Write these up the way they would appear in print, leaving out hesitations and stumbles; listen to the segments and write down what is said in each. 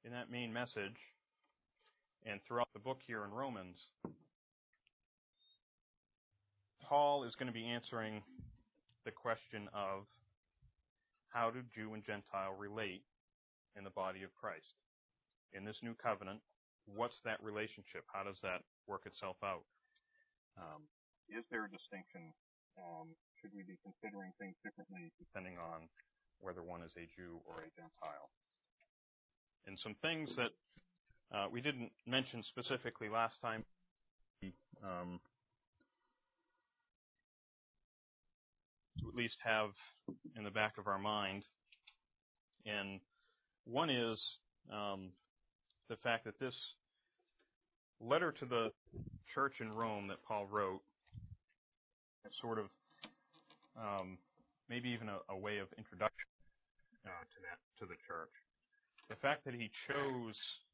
in that main message and throughout the book here in Romans, Paul is going to be answering the question of how do Jew and Gentile relate in the body of Christ? In this new covenant, what's that relationship? How does that work itself out? Is there a distinction? Should we be considering things differently depending on whether one is a Jew or a Gentile? And some things that we didn't mention specifically last time, to at least have in the back of our mind. And one is the fact that this letter to the church in Rome that Paul wrote is sort of maybe even a way of introduction to the church. The fact that he chose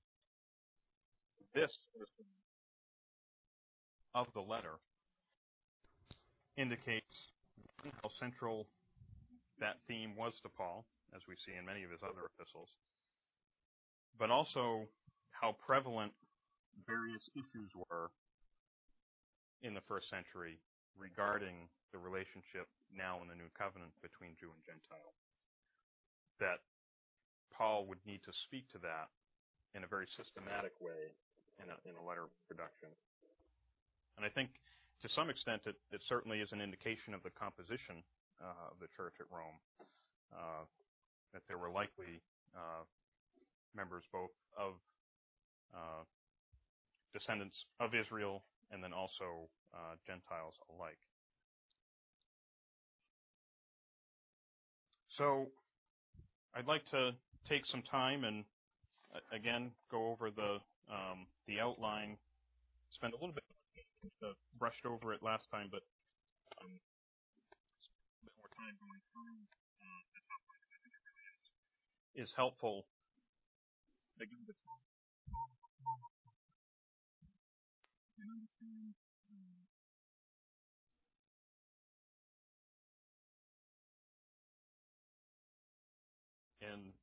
this of the letter indicates how central that theme was to Paul, as we see in many of his other epistles, but also how prevalent various issues were in the first century regarding the relationship now in the New Covenant between Jew and Gentile. That Paul would need to speak to that in a very systematic way in a letter production. And I think to some extent it certainly is an indication of the composition of the church at Rome, that there were likely members both of descendants of Israel and then also Gentiles alike. So I'd like to take some time and again go over the outline. Spend a little bit brushed over it last time, but a bit more time going through this outline. I think it really is helpful. Again, the time and understand. And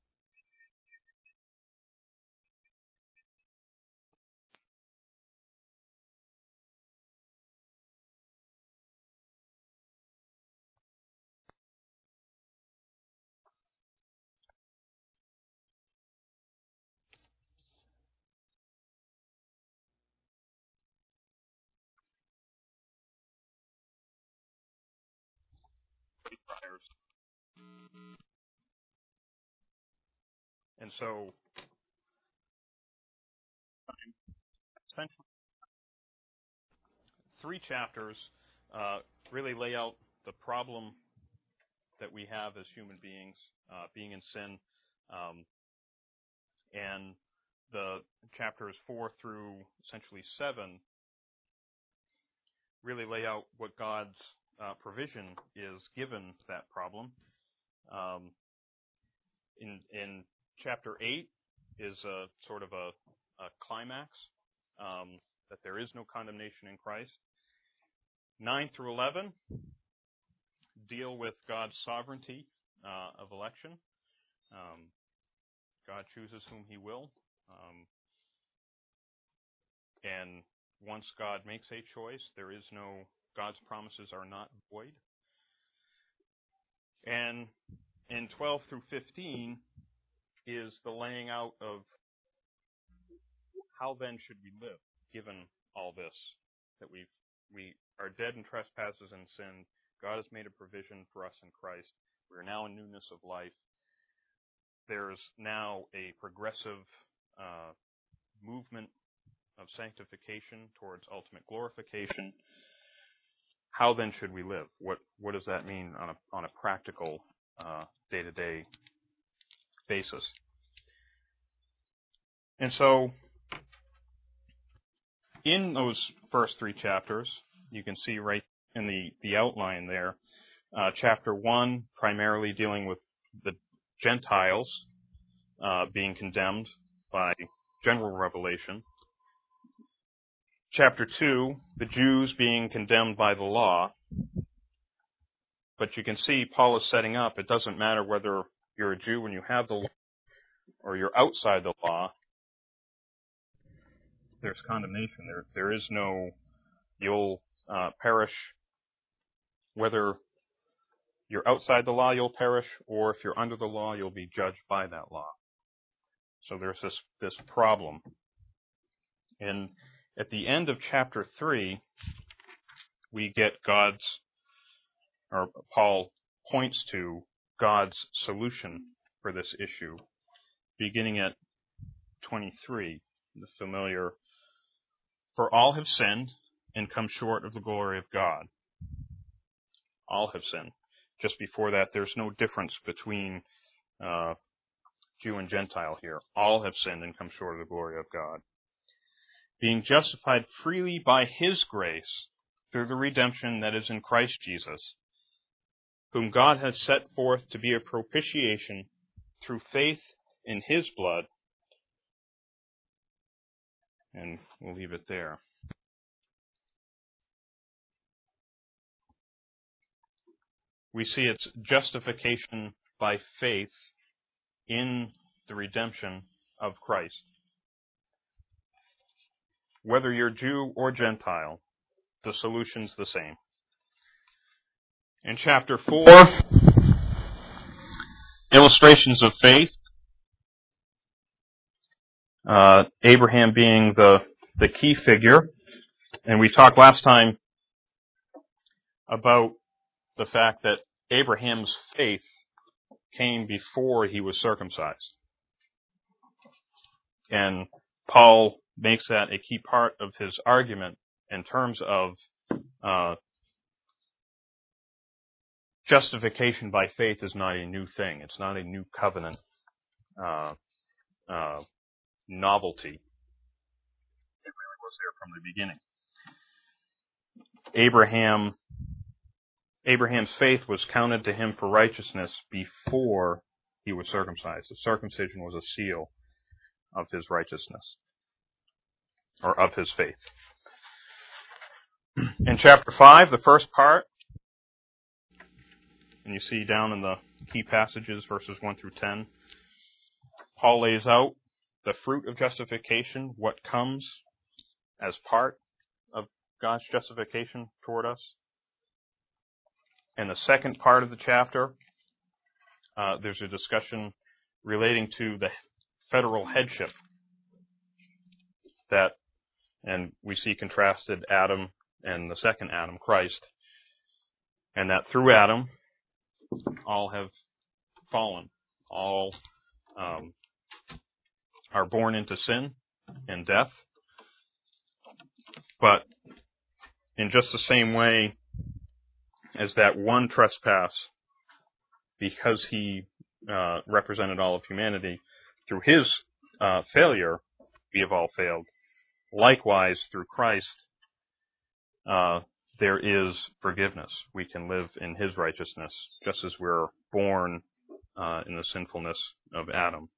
so essentially 3 chapters really lay out the problem that we have as human beings, being in sin, and the chapters 4 through essentially 7 really lay out what God's provision is given that problem. In chapter 8 is a sort of a climax, that there is no condemnation in Christ. 9 through 11 deal with God's sovereignty of election. God chooses whom he will. And once God makes a choice, God's promises are not void. And in 12 through 15 is the laying out of how then should we live, given all this, that we are dead in trespasses and sin. God has made a provision for us in Christ. We are now in newness of life. There's now a progressive movement of sanctification towards ultimate glorification. How then should we live? What does that mean on a practical day-to-day basis? And so in those first 3 chapters, you can see right in the outline there, chapter 1 primarily dealing with the Gentiles being condemned by general revelation. Chapter 2, the Jews being condemned by the law. But you can see Paul is setting up, it doesn't matter whether you're a Jew when you have the law or you're outside the law, there's condemnation. There is no, you'll perish, whether you're outside the law, you'll perish, or if you're under the law, you'll be judged by that law. So there's this problem. And at the end of chapter 3, we get Paul points to God's solution for this issue, beginning at 23, the familiar, "For all have sinned and come short of the glory of God." All have sinned. Just before that, there's no difference between Jew and Gentile here. All have sinned and come short of the glory of God. "Being justified freely by His grace through the redemption that is in Christ Jesus, whom God has set forth to be a propitiation through faith in His blood." And we'll leave it there. We see it's justification by faith in the redemption of Christ. Whether you're Jew or Gentile, the solution's the same. In chapter 4, illustrations of faith. Abraham being the key figure. And we talked last time about the fact that Abraham's faith came before he was circumcised. And Paul makes that a key part of his argument in terms of justification by faith is not a new thing. It's not a new covenant novelty. It really was there from the beginning. Abraham's faith was counted to him for righteousness before he was circumcised. The circumcision was a seal of his righteousness, or of his faith. In chapter 5, the first part, and you see down in the key passages, verses 1 through 10, Paul lays out the fruit of justification, what comes as part of God's justification toward us. In the second part of the chapter, there's a discussion relating to the federal headship and we see contrasted Adam and the second Adam, Christ, and that through Adam, all have fallen. All are born into sin and death. But in just the same way as that one trespass, because he represented all of humanity, through his failure, we have all failed. Likewise, through Christ, there is forgiveness. We can live in his righteousness, just as we're born in the sinfulness of Adam.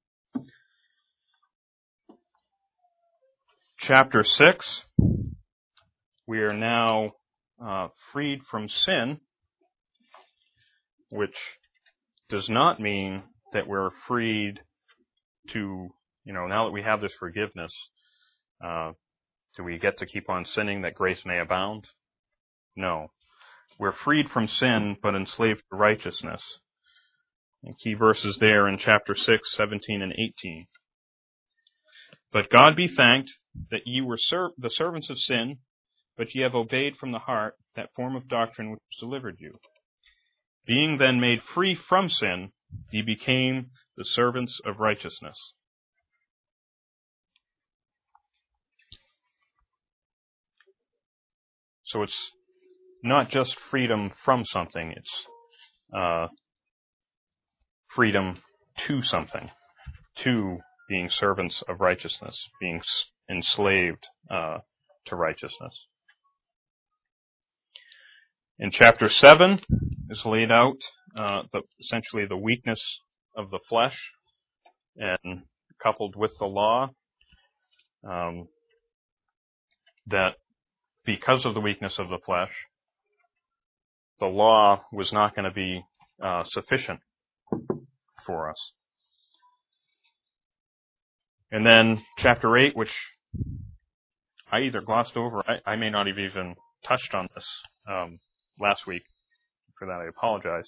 Chapter 6, we are now freed from sin, which does not mean that we're freed to, now that we have this forgiveness, do we get to keep on sinning that grace may abound? No. We're freed from sin, but enslaved to righteousness. And key verses there in chapter 6, 17 and 18. "But God be thanked that ye were the servants of sin, but ye have obeyed from the heart that form of doctrine which delivered you. Being then made free from sin, ye became the servants of righteousness." So it's not just freedom from something, it's freedom to something, to being servants of righteousness, being enslaved to righteousness. In chapter 7 is laid out essentially the weakness of the flesh, and coupled with the law, that because of the weakness of the flesh, the law was not going to be sufficient for us. And then chapter 8, which I either glossed over, I may not have even touched on this last week. For that, I apologize.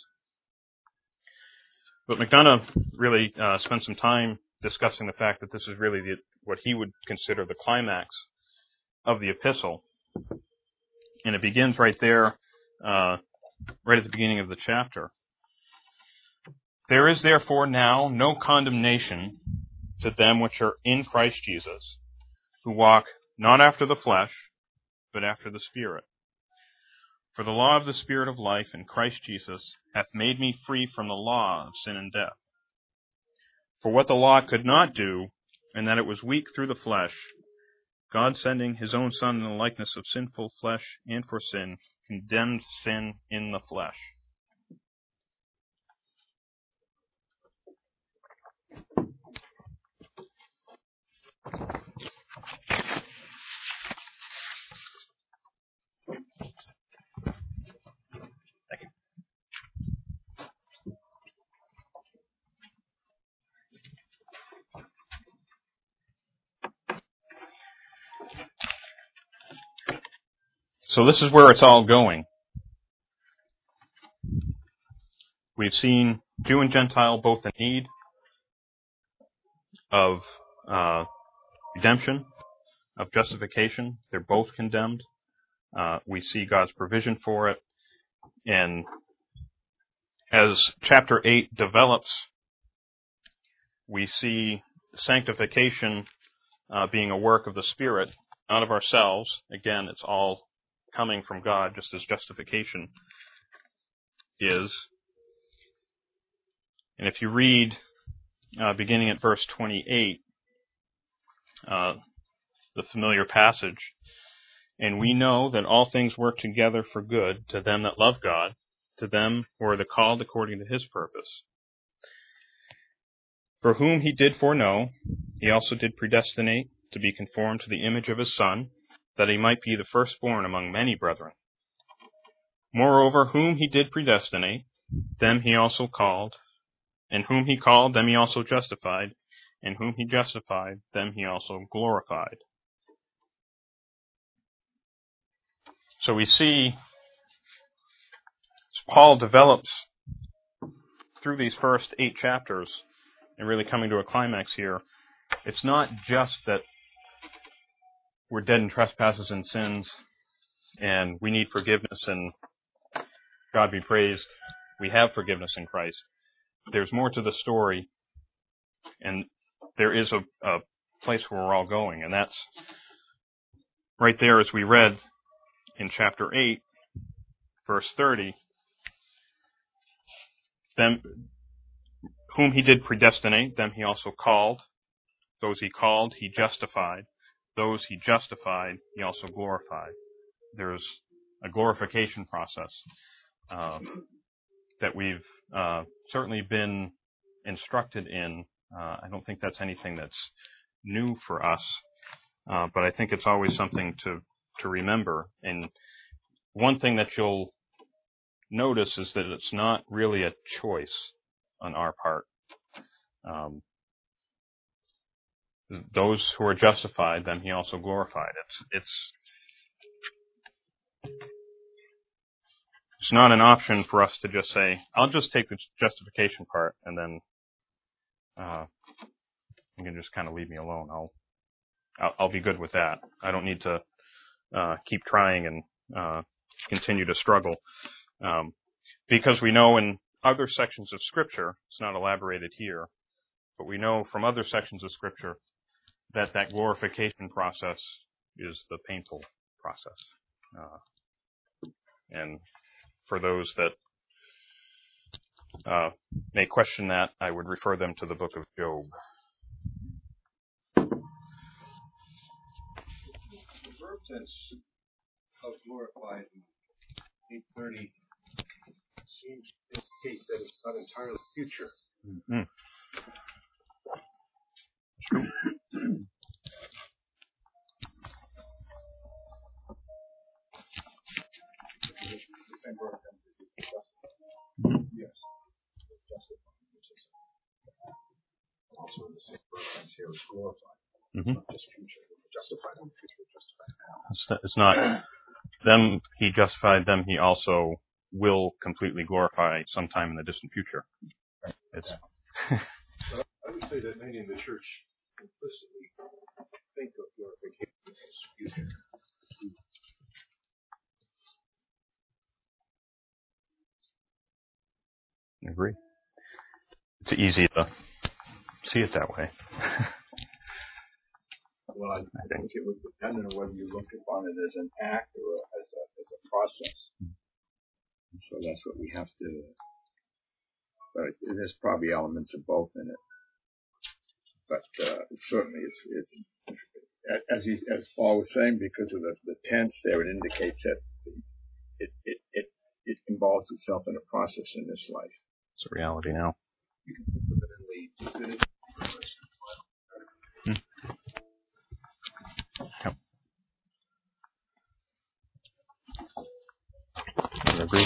But McDonough really spent some time discussing the fact that this is really what he would consider the climax of the epistle. And it begins right there, right at the beginning of the chapter. There is therefore now no condemnation to them which are in Christ Jesus, who walk not after the flesh, but after the Spirit. For the law of the Spirit of life in Christ Jesus hath made me free from the law of sin and death. For what the law could not do, and that it was weak through the flesh, God sending his own Son in the likeness of sinful flesh and for sin, condemned sin in the flesh. So this is where it's all going. We've seen Jew and Gentile both in need of redemption, of justification. They're both condemned. We see God's provision for it. And as chapter 8 develops, we see sanctification being a work of the Spirit, not of ourselves. Again, it's all coming from God, just as justification is. And if you read, beginning at verse 28, the familiar passage, and we know that all things work together for good to them that love God, to them who are the called according to his purpose. For whom he did foreknow, he also did predestinate to be conformed to the image of his Son, that he might be the firstborn among many brethren. Moreover, whom he did predestinate, them he also called, and whom he called, them he also justified, and whom he justified, them he also glorified. So we see, as Paul develops through these first 8 chapters, and really coming to a climax here, it's not just that we're dead in trespasses and sins, and we need forgiveness, and God be praised, we have forgiveness in Christ. There's more to the story, and there is a place where we're all going, and that's right there as we read in chapter 8, verse 30. Them whom he did predestinate, them he also called. Those he called, he justified. Those he justified, he also glorified. There's a glorification process that we've certainly been instructed in. I don't think that's anything that's new for us, but I think it's always something to remember. And one thing that you'll notice is that it's not really a choice on our part. Those who are justified, then he also glorified. It's not an option for us to just say, I'll just take the justification part, and then you can just kind of leave me alone. I'll be good with that. I don't need to keep trying and continue to struggle. Because we know in other sections of Scripture, it's not elaborated here, but we know from other sections of Scripture that glorification process is the painful process. And for those that may question that, I would refer them to the book of Job. The verb tense of glorified in 8:30 seems to indicate that it's not entirely future. Mm-hmm. Yes. Justified, which is also in the same verb as here is glorified. Mm-hmm. Not just future, but justify them, future justify now. It's not them he justified, them he also will completely glorify sometime in the distant future. It's But I would say that many in the church implicitly think of glorification as future. I agree. It's easy to see it that way. Well, I think it would depend on whether you look upon it as an act or as a process. And so that's what we have to. But there's probably elements of both in it. But certainly, it's as Paul was saying, because of the tense there, it indicates that it involves itself in a process in this life. It's a reality now. You can think of it in the Yep. I agree.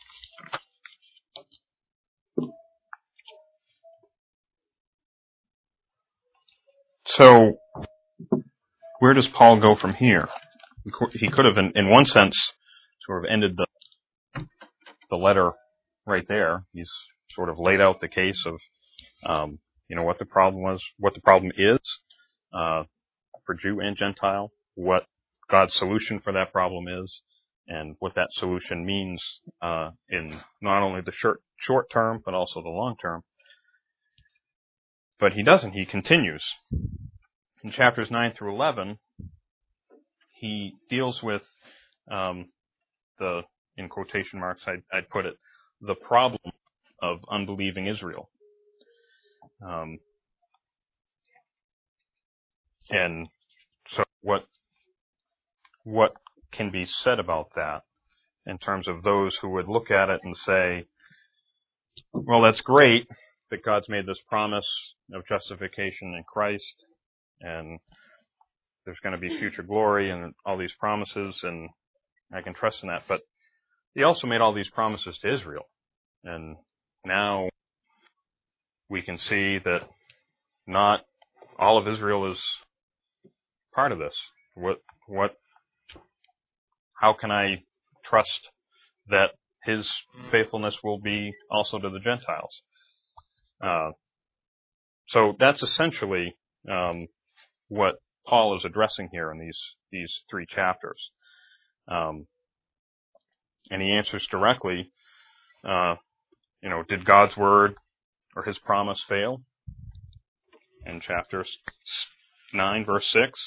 So, where does Paul go from here? He could have, in one sense, sort of ended the letter right there. He's sort of laid out the case of, what the problem was, what the problem is for Jew and Gentile, what God's solution for that problem is, and what that solution means in not only the short term, but also the long term. But he doesn't. He continues. In chapters 9 through 11, he deals with in quotation marks, I'd put it, the problem of unbelieving Israel. And so what can be said about that in terms of those who would look at it and say, well, that's great that God's made this promise of justification in Christ, and there's going to be future glory and all these promises, and I can trust in that. But he also made all these promises to Israel. And now we can see that not all of Israel is part of this. How can I trust that his faithfulness will be also to the Gentiles? So that's essentially what Paul is addressing here in these 3 chapters. And he answers directly, did God's word or his promise fail? In chapter 9, verse 6.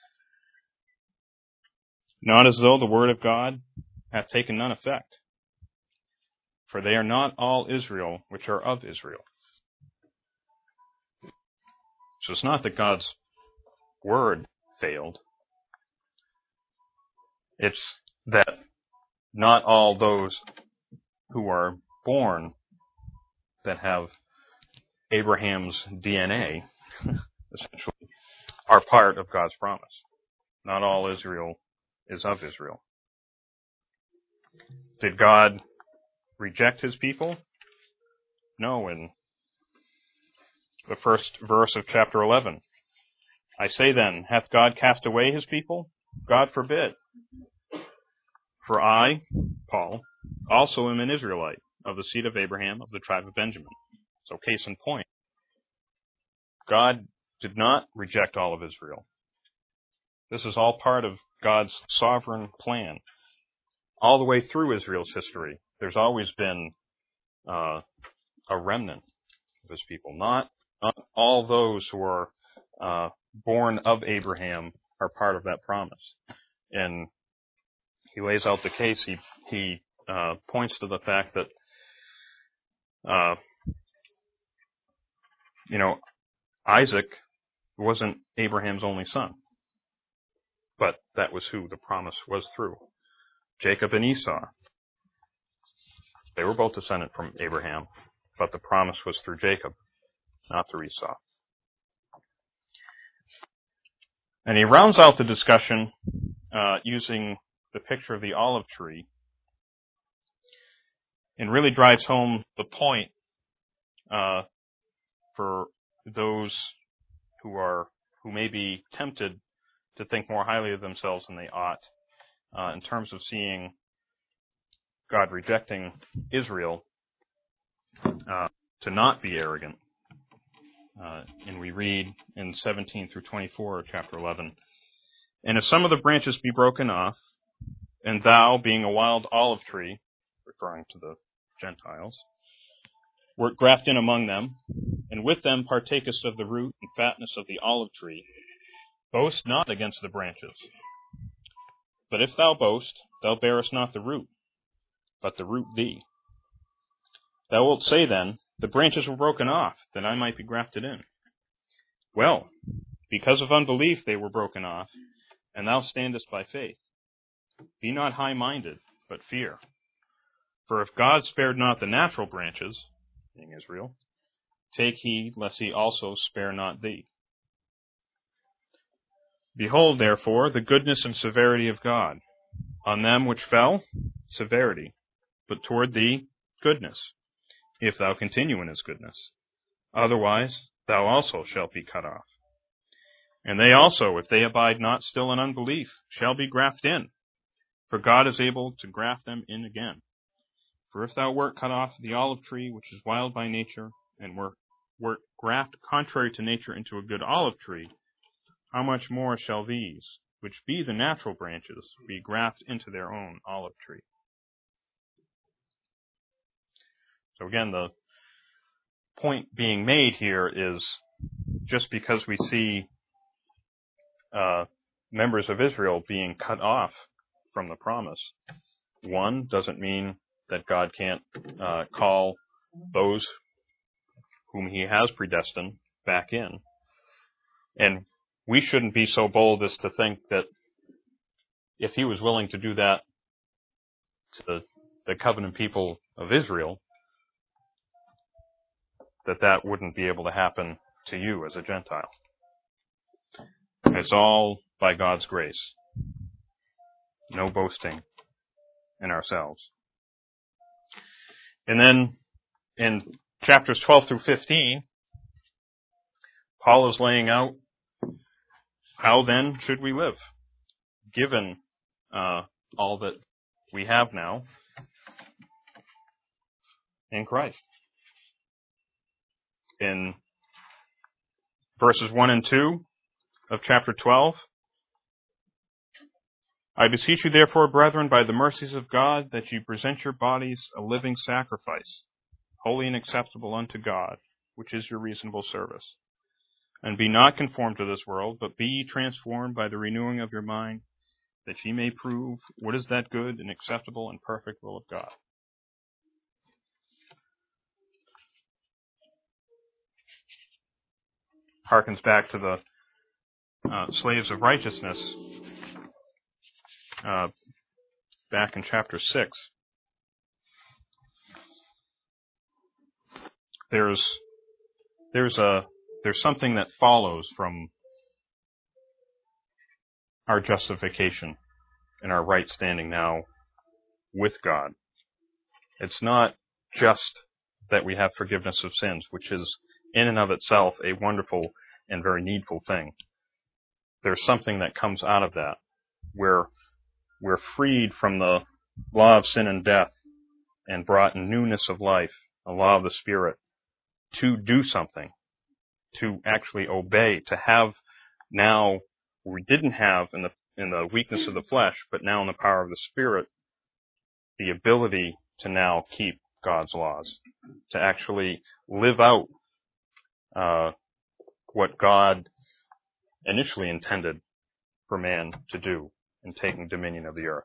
Not as though the word of God hath taken none effect. For they are not all Israel which are of Israel. So it's not that God's word failed. It's that not all those who are born that have Abraham's DNA, essentially, are part of God's promise. Not all Israel is of Israel. Did God reject his people? No, in the first verse of chapter 11. I say then, hath God cast away his people? God forbid. For I, Paul, also am an Israelite, of the seed of Abraham, of the tribe of Benjamin. So case in point, God did not reject all of Israel. This is all part of God's sovereign plan. All the way through Israel's history, there's always been a remnant of his people. Not all those who are born of Abraham are part of that promise. And he lays out the case. He points to the fact that Isaac wasn't Abraham's only son, but that was who the promise was through. Jacob and Esau, they were both descended from Abraham, but the promise was through Jacob, not through Esau. And he rounds out the discussion using the picture of the olive tree and really drives home the point for those who may be tempted to think more highly of themselves than they ought, in terms of seeing God rejecting Israel, to not be arrogant. And we read in 17 through 24 of chapter 11, "And if some of the branches be broken off, and thou, being a wild olive tree," referring to the Gentiles, "wert grafted in among them, and with them partakest of the root and fatness of the olive tree, boast not against the branches. But if thou boast, thou bearest not the root, but the root thee. Thou wilt say then, the branches were broken off, that I might be grafted in. Well, because of unbelief they were broken off, and thou standest by faith. Be not high-minded, but fear. For if God spared not the natural branches," being Israel, "take heed lest he also spare not thee. Behold, therefore, the goodness and severity of God. On them which fell, severity, but toward thee, goodness, if thou continue in his goodness. Otherwise, thou also shalt be cut off. And they also, if they abide not still in unbelief, shall be grafted in. For God is able to graft them in again. For if thou wert cut off the olive tree, which is wild by nature, and wert grafted contrary to nature into a good olive tree, how much more shall these, which be the natural branches, be grafted into their own olive tree?" So again, the point being made here is, just because we see members of Israel being cut off from the promise, one, doesn't mean that God can't call those whom he has predestined back in. And we shouldn't be so bold as to think that if he was willing to do that to the covenant people of Israel, that wouldn't be able to happen to you as a Gentile. It's all by God's grace. No boasting in ourselves. And then in chapters 12 through 15, Paul is laying out how then should we live, given all that we have now in Christ. In verses 1 and 2 of chapter 12, "I beseech you therefore, brethren, by the mercies of God, that ye present your bodies a living sacrifice, holy and acceptable unto God, which is your reasonable service. And be not conformed to this world, but be ye transformed by the renewing of your mind, that ye may prove what is that good and acceptable and perfect will of God." Harkens back to the slaves of righteousness back in chapter 6. There's something that follows from our justification and our right standing now with God. It's not just that we have forgiveness of sins, which is in and of itself a wonderful and very needful thing. There's something that comes out of that, where we're freed from the law of sin and death and brought in newness of life, a law of the Spirit, to do something, to actually obey, to have now what we didn't have in the weakness of the flesh, but now in the power of the Spirit, the ability to now keep God's laws, to actually live out what God initially intended for man to do in taking dominion of the earth.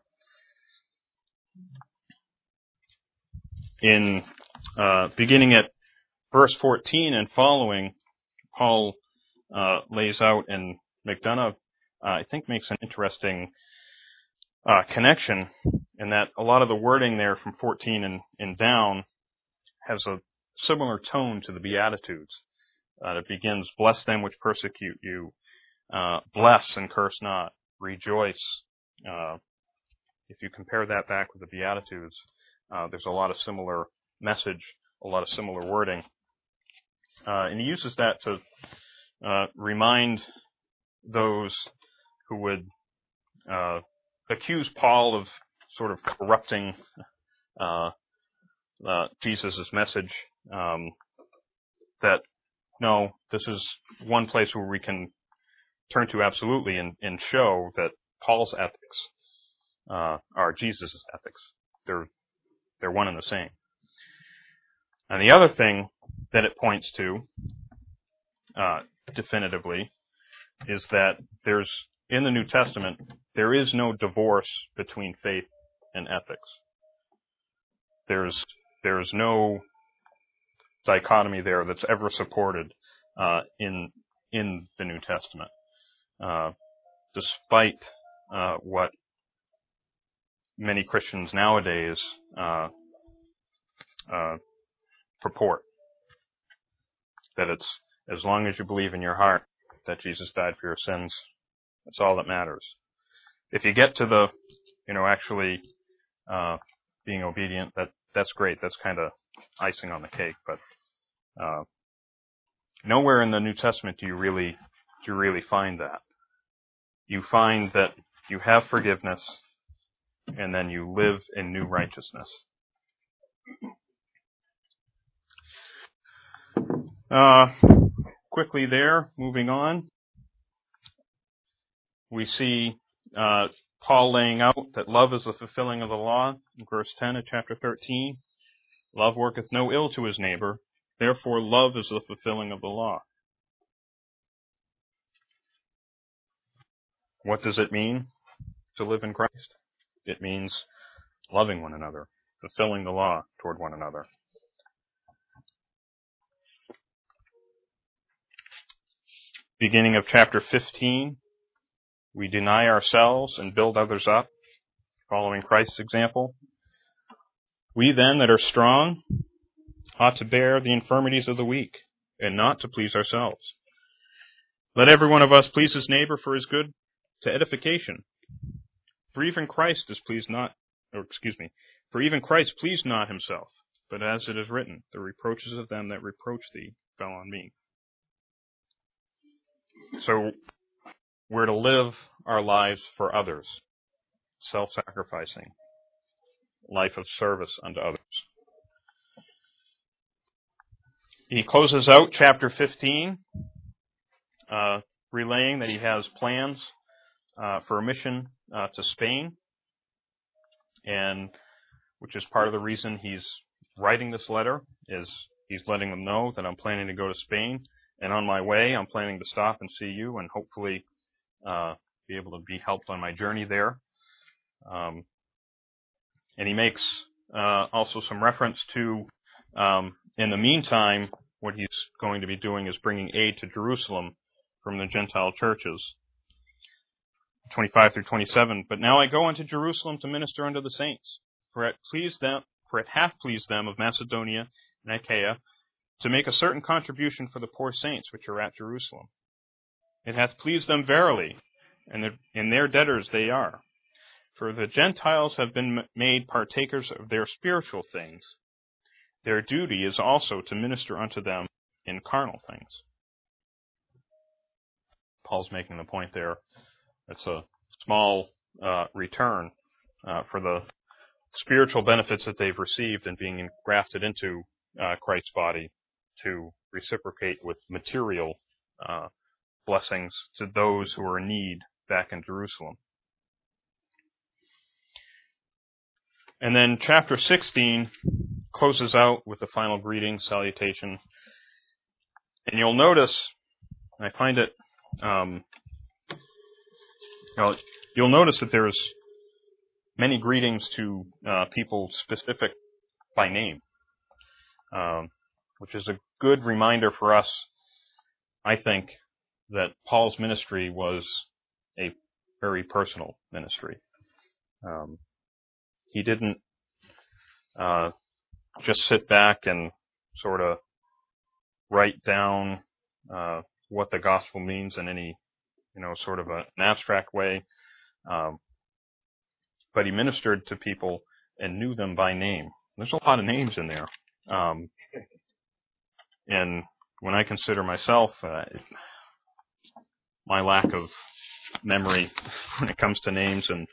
In beginning at verse 14 and following, Paul lays out, and McDonough, I think, makes an interesting connection in that a lot of the wording there from 14 and down has a similar tone to the Beatitudes. It begins, "Bless them which persecute you, bless and curse not, rejoice." If you compare that back with the Beatitudes, there's a lot of similar message, a lot of similar wording. And he uses that to remind those who would accuse Paul of sort of corrupting Jesus' message, that no, this is one place where we can turn to absolutely and show that Paul's ethics are Jesus' ethics. They're one and the same. And the other thing that it points to definitively is that in the New Testament, there is no divorce between faith and ethics. There's no dichotomy there that's ever supported in the New Testament, despite what many Christians nowadays purport. That it's as long as you believe in your heart that Jesus died for your sins, that's all that matters. If you get to the, actually being obedient, that's great. That's kind of icing on the cake. But nowhere in the New Testament do you really find that. You find that you have forgiveness, and then you live in new righteousness. Quickly there, moving on, we see Paul laying out that love is the fulfilling of the law. In verse 10 of chapter 13, love worketh no ill to his neighbor, therefore love is the fulfilling of the law. What does it mean to live in Christ? It means loving one another, fulfilling the law toward one another. Beginning of chapter 15, we deny ourselves and build others up, following Christ's example. We then that are strong ought to bear the infirmities of the weak, and not to please ourselves. Let every one of us please his neighbor for his good to edification. For even Christ pleased not himself, but as it is written, the reproaches of them that reproach thee fell on me. So we're to live our lives for others, self-sacrificing, life of service unto others. He closes out chapter 15, relaying that he has plans for a mission to Spain, and which is part of the reason he's writing this letter, is he's letting them know that I'm planning to go to Spain, and on my way I'm planning to stop and see you and hopefully be able to be helped on my journey there. And he makes also some reference to, in the meantime, what he's going to be doing is bringing aid to Jerusalem from the Gentile churches. 25 through 27. But now I go unto Jerusalem to minister unto the saints, for it hath pleased them of Macedonia and Achaia to make a certain contribution for the poor saints which are at Jerusalem. It hath pleased them verily, and in their debtors they are. For the Gentiles have been made partakers of their spiritual things. Their duty is also to minister unto them in carnal things. Paul's making the point there. It's a small return for the spiritual benefits that they've received and being grafted into Christ's body to reciprocate with material blessings to those who are in need back in Jerusalem. And then chapter 16 closes out with the final greeting, salutation. And you'll notice, I find it, you'll notice that there's many greetings to people specific by name, which is a good reminder for us, I think, that Paul's ministry was a very personal ministry. He didn't just sit back and sort of write down what the gospel means in any, sort of an abstract way. But he ministered to people and knew them by name. There's a lot of names in there. And when I consider myself, my lack of memory when it comes to names, and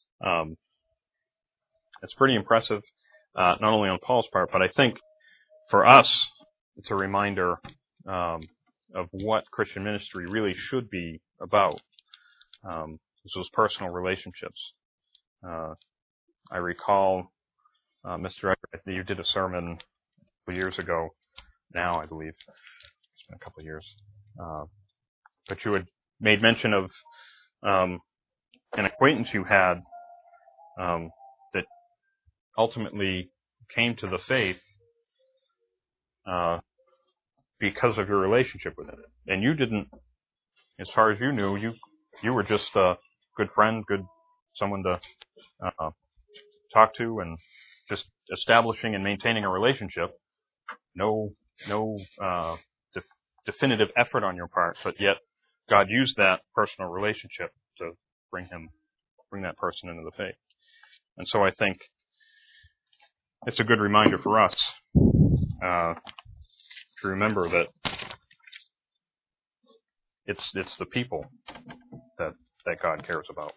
it's pretty impressive, not only on Paul's part, but I think for us, it's a reminder of what Christian ministry really should be about. Those personal relationships. I recall, Mr. Eckert, you did a sermon a couple years ago, now I believe. It's been a couple of years. But you had made mention of an acquaintance you had that ultimately came to the faith because of your relationship with it. And you didn't, as far as you knew, you were just a good friend, someone to talk to, and just establishing and maintaining a relationship. No definitive effort on your part, but yet God used that personal relationship to bring that person into the faith. And so I think it's a good reminder for us to remember that it's the people that God cares about.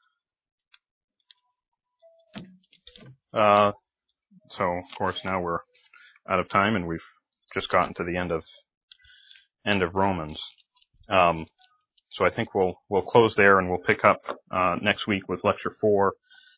So of course now we're out of time, and we've just gotten to the end of Romans. So I think we'll close there, and we'll pick up next week with lecture 4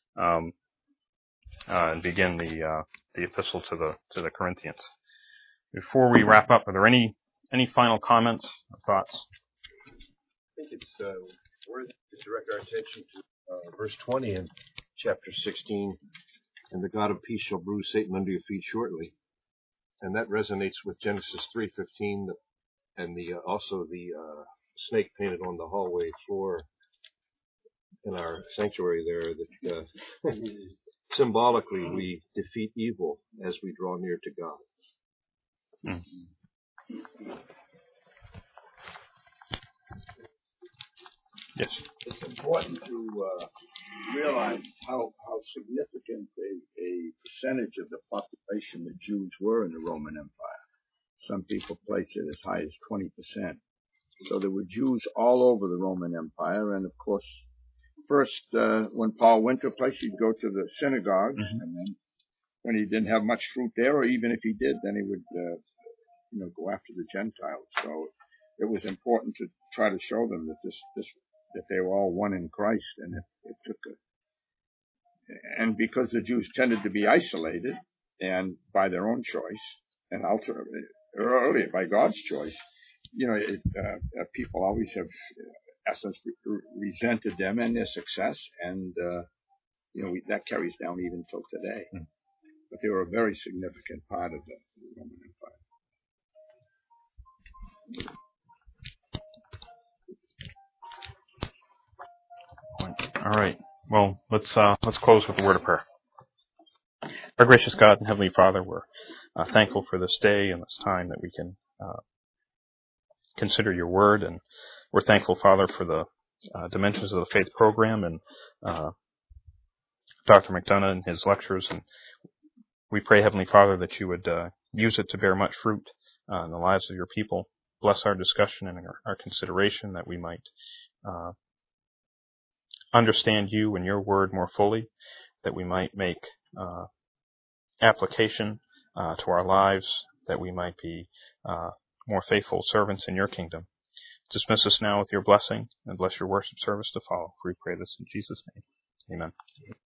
and begin the epistle to the Corinthians. Before we wrap up, are there any final comments or thoughts? I think it's worth to direct our attention to verse 20 in chapter 16, and the God of peace shall bruise Satan under your feet shortly. And that resonates with Genesis 3:15, and also the snake painted on the hallway floor in our sanctuary there, that symbolically we defeat evil as we draw near to God. Yes. It's important to realize how significant a percentage of the population the Jews were in the Roman Empire. Some people place it as high as 20%. So there were Jews all over the Roman Empire, and of course, first when Paul went to a place, he'd go to the synagogues, and then when he didn't have much fruit there, or even if he did, then he would go after the Gentiles. So it was important to try to show them that that they were all one in Christ, and it took and because the Jews tended to be isolated, and by their own choice, and ultimately earlier by God's choice, people always have, in essence, resented them and their success, and that carries down even till today. But they were a very significant part of the Roman Empire. All right. Well, let's close with a word of prayer. Our gracious God and Heavenly Father, we're thankful for this day and this time that we can consider your word, and we're thankful, Father, for the Dimensions of the Faith program and Dr. McDonough and his lectures, and we pray, Heavenly Father, that you would use it to bear much fruit in the lives of your people. Bless our discussion and our consideration, that we might understand you and your word more fully, that we might make application to our lives, that we might be more faithful servants in your kingdom. Dismiss us now with your blessing, and bless your worship service to follow. We pray this in Jesus' name. Amen.